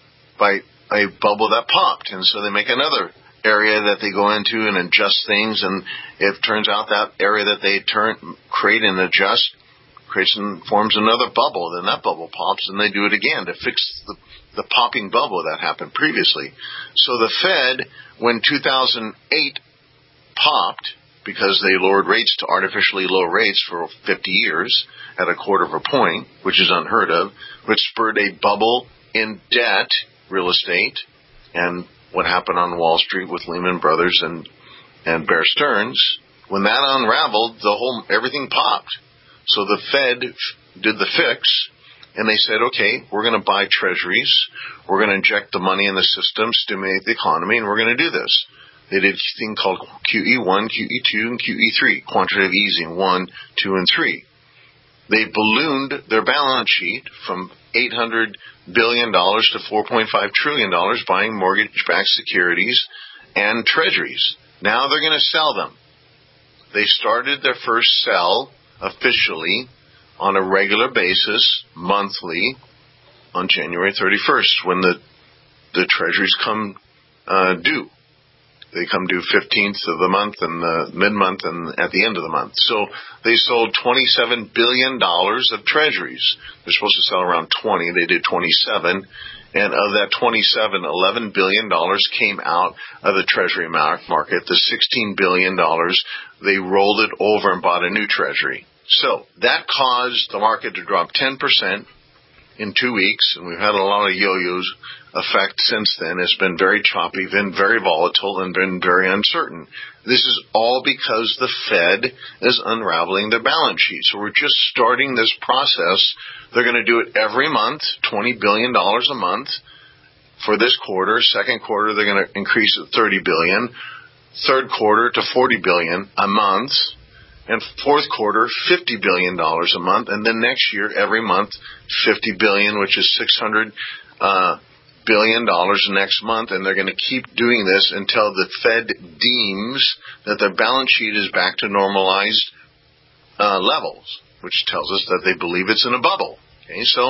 by a bubble that popped, and so they make another area that they go into and adjust things, and it turns out that area that they turn create and adjust creates and forms another bubble. Then that bubble pops, and they do it again to fix the the popping bubble that happened previously. So the Fed, when two thousand eight popped, because they lowered rates to artificially low rates for fifty years at a quarter of a point, which is unheard of, which spurred a bubble in debt, real estate, and what happened on Wall Street with Lehman Brothers and, and Bear Stearns. When that unraveled, the whole everything popped. So the Fed did the fix, and they said, okay, we're going to buy treasuries, we're going to inject the money in the system, stimulate the economy, and we're going to do this. They did a thing called Q E one, Q E two, and Q E three, quantitative easing one, two, and three. They ballooned their balance sheet from eight hundred billion dollars to four point five trillion dollars buying mortgage-backed securities and treasuries. Now they're going to sell them. They started their first sell officially on a regular basis, monthly, on January thirty-first, when the the treasuries come uh, due. They come due fifteenth of the month and the mid-month and at the end of the month. So they sold twenty-seven billion dollars of treasuries. They're supposed to sell around twenty. They did twenty-seven. And of that twenty-seven, eleven billion dollars came out of the treasury market. The sixteen billion dollars, they rolled it over and bought a new treasury. So that caused the market to drop ten percent in two weeks, and we've had a lot of yo-yos effect since then. It's been very choppy, been very volatile, and been very uncertain. This is all because the Fed is unraveling their balance sheet. So we're just starting this process. They're going to do it every month, twenty billion dollars a month for this quarter. Second quarter, they're going to increase it thirty billion dollars. Third quarter to forty billion dollars a month. And fourth quarter, fifty billion dollars a month. And then next year, every month, fifty billion dollars, which is six hundred uh, billion dollars next month. And they're going to keep doing this until the Fed deems that their balance sheet is back to normalized uh, levels, which tells us that they believe it's in a bubble. Okay, so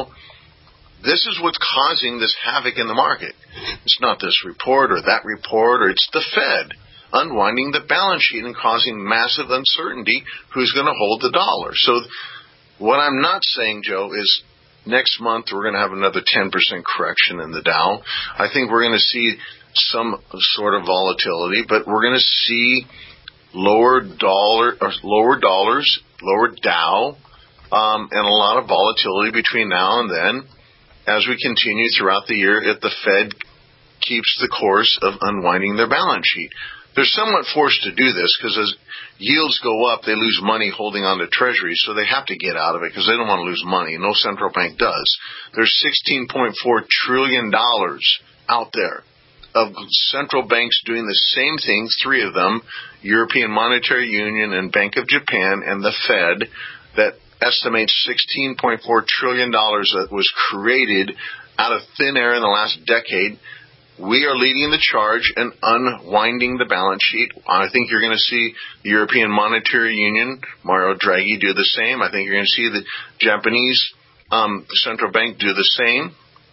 this is what's causing this havoc in the market. It's not this report or that report, or it's the Fed unwinding the balance sheet and causing massive uncertainty who's going to hold the dollar. So what I'm not saying, Joe, is next month we're going to have another ten percent correction in the Dow. I think we're going to see some sort of volatility, but we're going to see lower dollar, or lower dollars, lower Dow, um, and a lot of volatility between now and then as we continue throughout the year if the Fed keeps the course of unwinding their balance sheet. They're somewhat forced to do this because as yields go up, they lose money holding on to treasuries, so they have to get out of it because they don't want to lose money. No central bank does. There's sixteen point four trillion dollars out there of central banks doing the same thing, three of them, European Monetary Union and Bank of Japan and the Fed, that estimates sixteen point four trillion dollars that was created out of thin air in the last decade. We are leading the charge and unwinding the balance sheet. I think you're going to see the European Monetary Union, Mario Draghi, do the same. I think you're going to see the Japanese um, central bank do the same.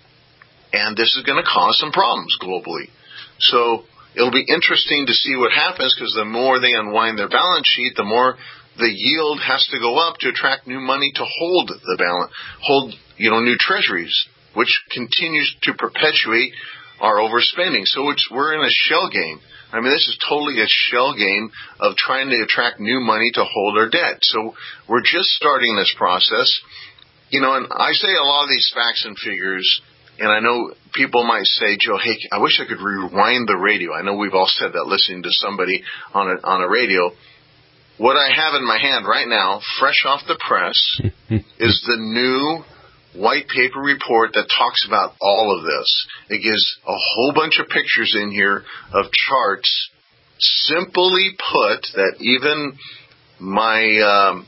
And this is going to cause some problems globally. So it'll be interesting to see what happens because the more they unwind their balance sheet, the more the yield has to go up to attract new money to hold the balance, hold, you know, new treasuries, which continues to perpetuate our overspending. So it's, we're in a shell game. I mean, this is totally a shell game of trying to attract new money to hold our debt. So we're just starting this process. You know, and I say a lot of these facts and figures, and I know people might say, Joe, hey, I wish I could rewind the radio. I know we've all said that listening to somebody on a, on a radio. What I have in my hand right now, fresh off the press, is the new white paper report that talks about all of this. It gives a whole bunch of pictures in here of charts, simply put, that even my um,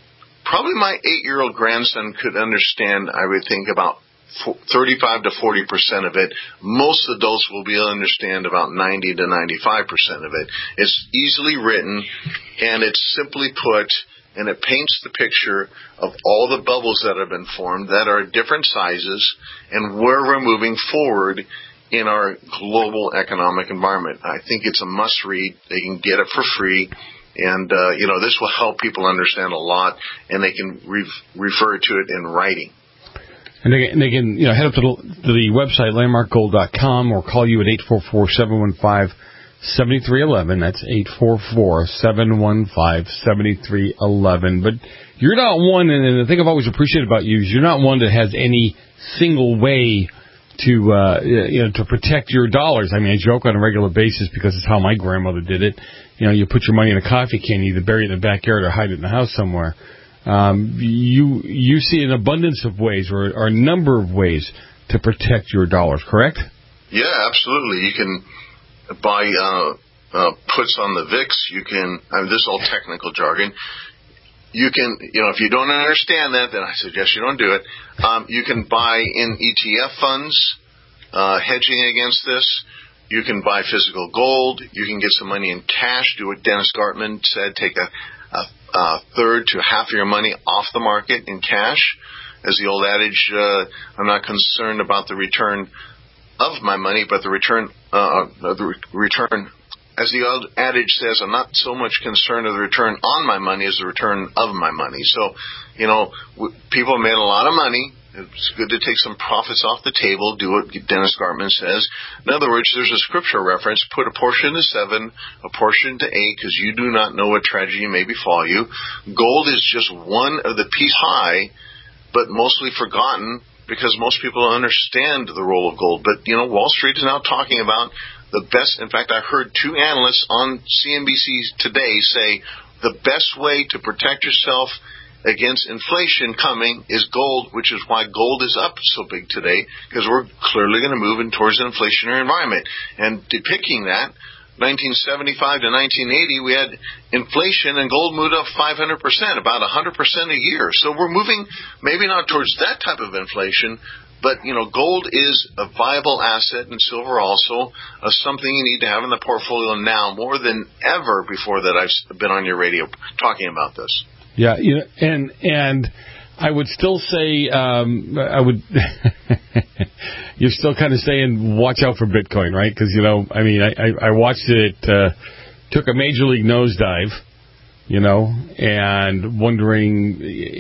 probably my eight-year-old grandson could understand, I would think, about thirty-five to forty percent of it. Most adults will be able to understand about ninety to ninety-five percent of it. It's easily written, and it's simply put, and it paints the picture of all the bubbles that have been formed that are different sizes and where we're moving forward in our global economic environment. I think it's a must-read. They can get it for free. And, uh, you know, this will help people understand a lot, and they can re- refer to it in writing. And they, and they can, you know, head up to the, to the website, landmark gold dot com, or call you at eight four four, seven one five, seven three one one. That's eight four four, seven one five, seven three one one. But you're not one, and the thing I've always appreciated about you is you're not one that has any single way to, uh, you know, to protect your dollars. I mean, I joke on a regular basis because it's how my grandmother did it. You know, you put your money in a coffee can, you either bury it in the backyard or hide it in the house somewhere. Um, you you see an abundance of ways, or, or a number of ways to protect your dollars, correct? Yeah, absolutely. You can buy uh, uh, puts on the V I X. You can, I mean, this is all technical jargon. You can, you know, if you don't understand that, then I suggest you don't do it. Um, you can buy in E T F funds, uh, hedging against this. You can buy physical gold. You can get some money in cash. Do what Dennis Gartman said. Take a, a, a third to half of your money off the market in cash. As the old adage, uh, I'm not concerned about the return of my money, but the return, uh, the re- return. As the old adage says, I'm not so much concerned with the return on my money as the return of my money. So, you know, w- people made a lot of money. It's good to take some profits off the table, do what Dennis Gartman says. In other words, there's a scripture reference, put a portion to seven, a portion to eight, because you do not know what tragedy may befall you. Gold is just one of the piece high, but mostly forgotten because most people don't understand the role of gold. But, you know, Wall Street is now talking about the best. In fact, I heard two analysts on C N B C today say the best way to protect yourself against inflation coming is gold, which is why gold is up so big today, because we're clearly going to move in towards an inflationary environment. And depicting that, nineteen seventy-five to nineteen eighty, we had inflation and gold moved up five hundred percent, about one hundred percent a year. So we're moving maybe not towards that type of inflation, but, you know, gold is a viable asset, and silver also, uh, something you need to have in the portfolio now more than ever before that I've been on your radio talking about this. Yeah, you know, and and I would still say um, I would. You're still kind of saying watch out for Bitcoin, right? Because you know, I mean, I, I, I watched it uh, took a major league nosedive, you know, and wondering.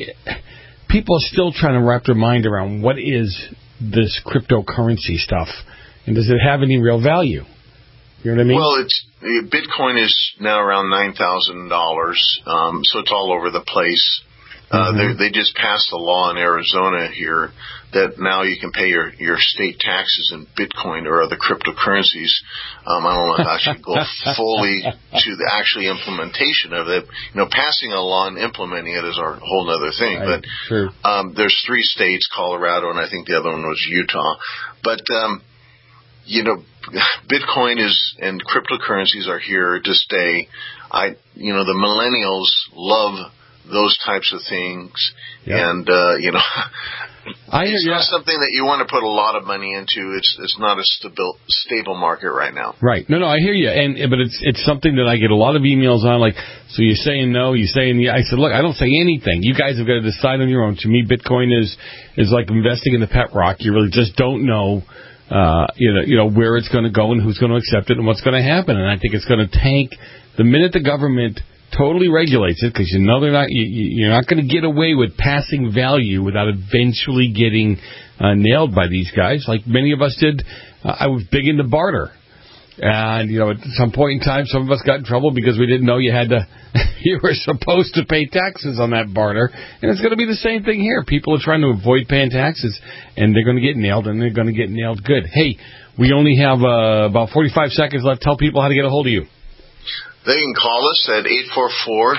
People are still trying to wrap their mind around what is this cryptocurrency stuff, and does it have any real value? You know what I mean? Well, it's Bitcoin is now around nine thousand dollars, um, so it's all over the place. Uh, mm-hmm. they, they just passed a law in Arizona here that now you can pay your, your state taxes in Bitcoin or other cryptocurrencies. Um, I don't know if I should go fully to the actually implementation of it. You know, passing a law and implementing it is a whole other thing. Right. But True. Um, there's three states, Colorado, and I think the other one was Utah. But um, you know, Bitcoin is and cryptocurrencies are here to stay. I, you know, the millennials love those types of things, yeah. and uh, you know, I, it's yeah. not something that you want to put a lot of money into. It's it's not a stable stable market right now. Right? No, no, I hear you, and but it's it's something that I get a lot of emails on. Like, so you're saying no, you're saying yeah. I said, look, I don't say anything. You guys have got to decide on your own. To me, Bitcoin is is like investing in the pet rock. You really just don't know. Uh, you know, you know where it's going to go and who's going to accept it and what's going to happen. And I think it's going to tank the minute the government totally regulates it, because you know they're not. You, you're not going to get away with passing value without eventually getting uh, nailed by these guys, like many of us did. Uh, I was big into barter, and you know, at some point in time, some of us got in trouble because we didn't know you had to. You were supposed to pay taxes on that barter, and it's going to be the same thing here. People are trying to avoid paying taxes, and they're going to get nailed, and they're going to get nailed good. Hey, we only have uh, about forty-five seconds left. Tell people how to get a hold of you. They can call us at eight four four,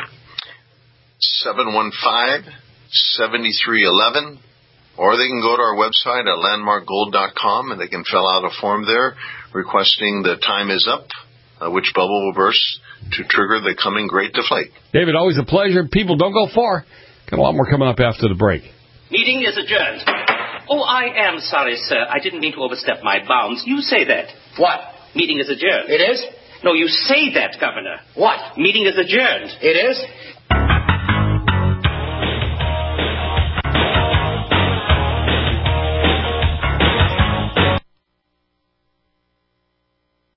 seven one five, seven three one one, or they can go to our website at landmark gold dot com, and they can fill out a form there requesting the time is up, uh, which bubble will burst to trigger the coming great deflate. David, always a pleasure. People, don't go far. Got a lot more coming up after the break. Meeting is adjourned. Oh, I am sorry, sir. I didn't mean to overstep my bounds. You say that. What? Meeting is adjourned. It is? No, you say that, Governor. What? Meeting is adjourned. It is?